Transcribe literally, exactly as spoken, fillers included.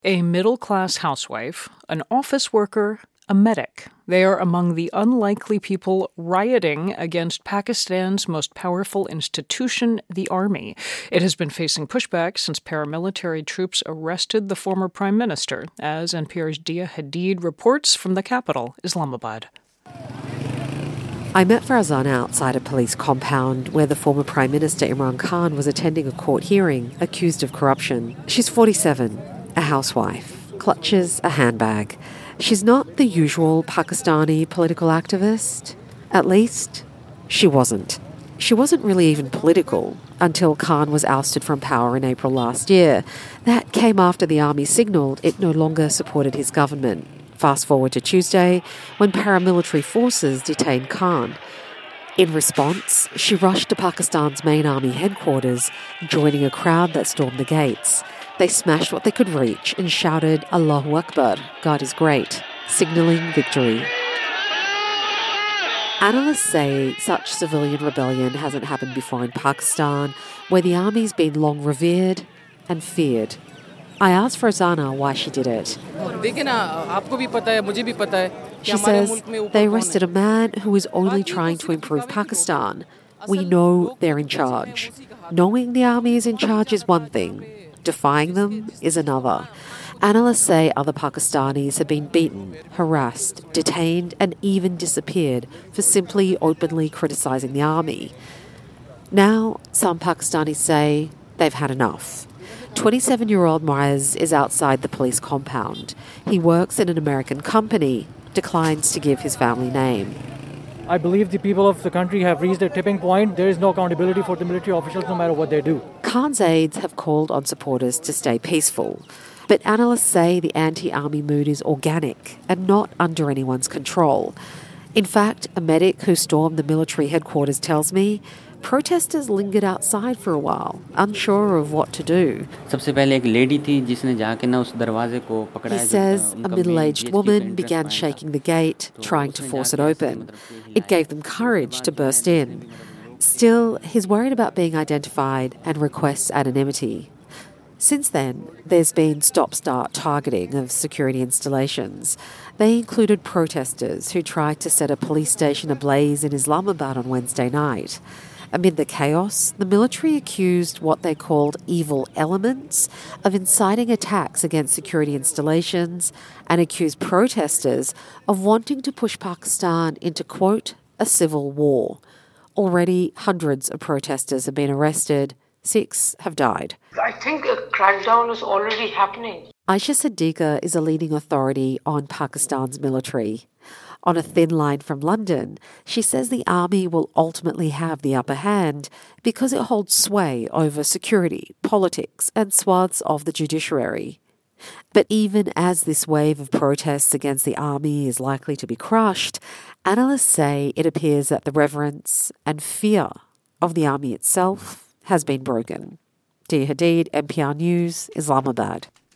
A middle-class housewife, an office worker, a medic. They are among the unlikely people rioting against Pakistan's most powerful institution, the army. It has been facing pushback since paramilitary troops arrested the former prime minister, as N P R's Dia Hadid reports from the capital, Islamabad. I met Farzana outside a police compound where the former Prime Minister Imran Khan was attending a court hearing accused of corruption. She's forty-seven, a housewife, clutches a handbag. She's not the usual Pakistani political activist. At least, she wasn't. She wasn't really even political until Khan was ousted from power in April last year. That came after the army signalled it no longer supported his government. Fast forward to Tuesday, when paramilitary forces detained Khan. In response, she rushed to Pakistan's main army headquarters, joining a crowd that stormed the gates. They smashed what they could reach and shouted, Allahu Akbar, God is great, signalling victory. Analysts say such civilian rebellion hasn't happened before in Pakistan, where the army's been long revered and feared. I asked Farzana why she did it. She says they arrested a man who is only trying to improve Pakistan. We know they're in charge. Knowing the army is in charge is one thing. Defying them is another. Analysts say other Pakistanis have been beaten, harassed, detained and even disappeared for simply openly criticising the army. Now, some Pakistanis say they've had enough. twenty-seven-year-old Muaz is outside the police compound. He works in an American company, declines to give his family name. I believe the people of the country have reached a tipping point. There is no accountability for the military officials no matter what they do. Khan's aides have called on supporters to stay peaceful. But analysts say the anti-army mood is organic and not under anyone's control. In fact, a medic who stormed the military headquarters tells me protesters lingered outside for a while, unsure of what to do. He says a middle-aged woman began shaking the gate, trying to force it open. It gave them courage to burst in. Still, he's worried about being identified and requests anonymity. Since then, there's been stop-start targeting of security installations. They included protesters who tried to set a police station ablaze in Islamabad on Wednesday night. Amid the chaos, the military accused what they called evil elements of inciting attacks against security installations and accused protesters of wanting to push Pakistan into, quote, a civil war. Already, hundreds of protesters have been arrested. Six have died. I think a crackdown is already happening. Aisha Siddiqa is a leading authority on Pakistan's military. On a thin line from London, she says the army will ultimately have the upper hand because it holds sway over security, politics, and swaths of the judiciary. But even as this wave of protests against the army is likely to be crushed, analysts say it appears that the reverence and fear of the army itself has been broken. Dia Hadid, N P R News, Islamabad.